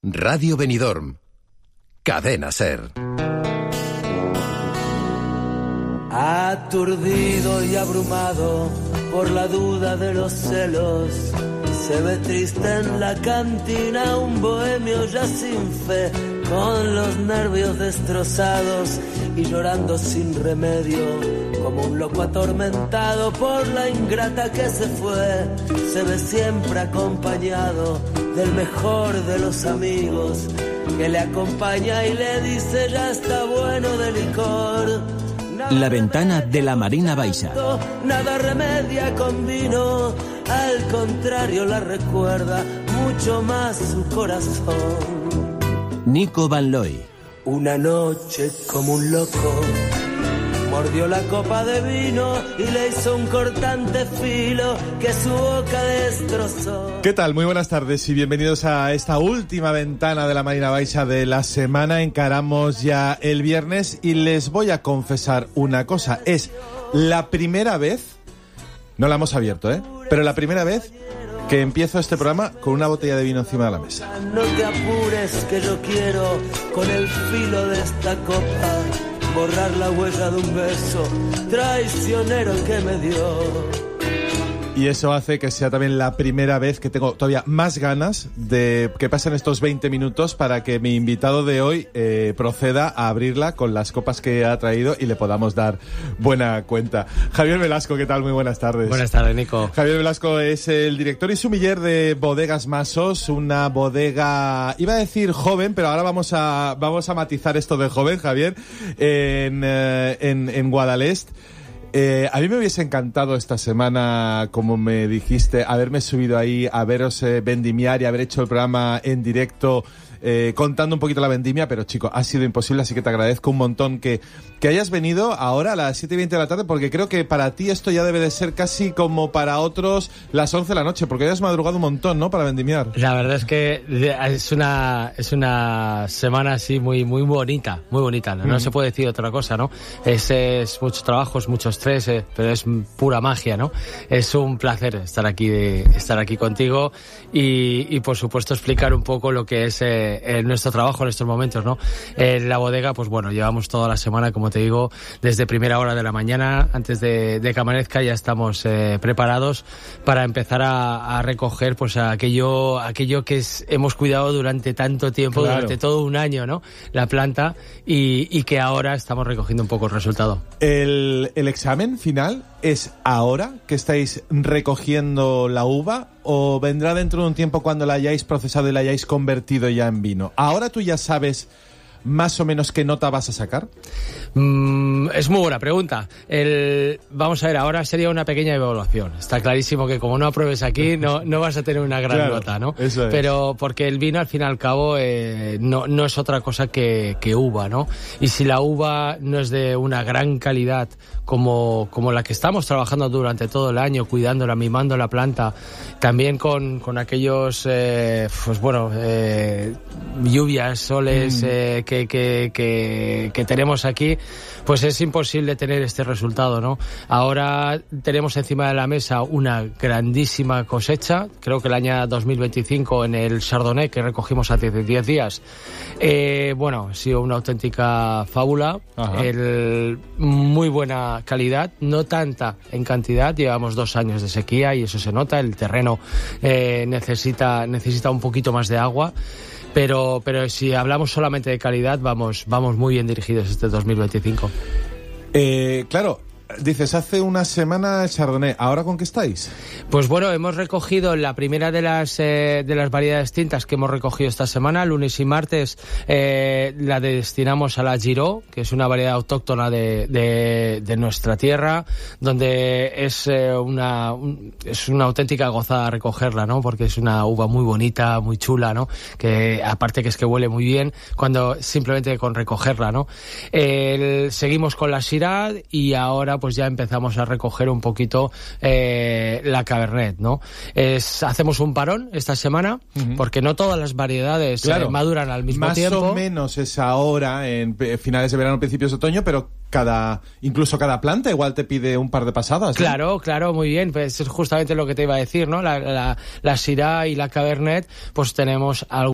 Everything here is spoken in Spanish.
Radio Benidorm. Cadena SER. Aturdido y abrumado por la duda de los celos, se ve triste en la cantina un bohemio ya sin fe, con los nervios destrozados y llorando sin remedio, como un loco atormentado por la ingrata que se fue. Se ve siempre acompañado del mejor de los amigos, que le acompaña y le dice ya está bueno de licor. La ventana de la Marina Baixa. Nada remedia con vino, al contrario la recuerda mucho más su corazón. Nico Van Looy. Una noche como un loco mordió la copa de vino y le hizo un cortante filo que su boca destrozó. ¿Qué tal? Muy buenas tardes y bienvenidos a esta última ventana de la Marina Baixa de la semana. Encaramos ya el viernes y les voy a confesar una cosa. Es la primera vez, no la hemos abierto, pero la primera vez que empiezo este programa con una botella de vino encima de la mesa. No te apures que yo quiero con el filo de esta copa borrar la huella de un beso traicionero que me dio. Y eso hace que sea también la primera vez que tengo todavía más ganas de que pasen estos 20 minutos para que mi invitado de hoy proceda a abrirla con las copas que ha traído y le podamos dar buena cuenta. Javier Velasco, ¿qué tal? Muy buenas tardes. Buenas tardes, Nico. Javier Velasco es el director y sumiller de Bodegas Masos, una bodega, iba a decir joven, pero ahora vamos a matizar esto de joven, Javier, en Guadalest. A mí me hubiese encantado esta semana, como me dijiste, haberme subido ahí a veros vendimiar y haber hecho el programa en directo contando un poquito la vendimia, pero chico, ha sido imposible, así que te agradezco un montón que hayas venido ahora a las 7:20 de la tarde, porque creo que para ti esto ya debe de ser casi como para otros las 11 de la noche, porque ya has madrugado un montón, ¿no?, para vendimiar. La verdad es que es una semana así muy bonita, ¿no? No se puede decir otra cosa, ¿no? Es mucho trabajo, es mucho estrés, pero es pura magia, ¿no? Es un placer estar aquí contigo y por supuesto explicar un poco lo que es nuestro trabajo en estos momentos, ¿no? En la bodega, pues bueno, llevamos toda la semana, como te digo, desde primera hora de la mañana, antes de que amanezca, ya estamos preparados para empezar a recoger pues aquello que hemos cuidado durante tanto tiempo, claro, durante todo un año, ¿no? La planta, y que ahora estamos recogiendo un poco el resultado. ¿El examen final es ahora que estáis recogiendo la uva o vendrá dentro de un tiempo cuando la hayáis procesado y la hayáis convertido ya en vino? ¿Ahora tú ya sabes más o menos qué nota vas a sacar? Es muy buena pregunta. Vamos a ver, ahora sería una pequeña evaluación. Está clarísimo que como no apruebes aquí, no vas a tener una gran claro, nota, ¿no? Eso es. Pero porque el vino, al fin y al cabo, no es otra cosa que uva, ¿no? Y si la uva no es de una gran calidad como la que estamos trabajando durante todo el año, cuidándola, mimando la planta, también con aquellos, lluvias, soles que tenemos aquí, pues es imposible tener este resultado, ¿no? Ahora tenemos encima de la mesa una grandísima cosecha, creo que el año 2025 en el Chardonnay que recogimos hace 10 días, ha sido una auténtica fábula. Muy buena calidad, no tanta en cantidad, llevamos 2 años de sequía y eso se nota, el terreno necesita un poquito más de agua. Pero si hablamos solamente de calidad, vamos muy bien dirigidos este 2025. Claro, dices, hace una semana el Chardonnay, ¿ahora con qué estáis? Pues bueno, hemos recogido la primera de las variedades tintas que hemos recogido esta semana, lunes y martes, la destinamos a la Giraud, que es una variedad autóctona de nuestra tierra, donde es una auténtica gozada recogerla, ¿no? Porque es una uva muy bonita, muy chula, ¿no? Que aparte que es que huele muy bien cuando simplemente con recogerla, ¿no? Seguimos con la Syrah y ahora pues ya empezamos a recoger un poquito la Cabernet, ¿no? Hacemos un parón esta semana, porque no todas las variedades maduran al mismo tiempo. Más o menos es ahora, en finales de verano, principios de otoño, pero incluso cada planta igual te pide un par de pasadas, ¿no? Claro, muy bien. Pues es justamente lo que te iba a decir, ¿no? La Syrah y la Cabernet, pues tenemos algo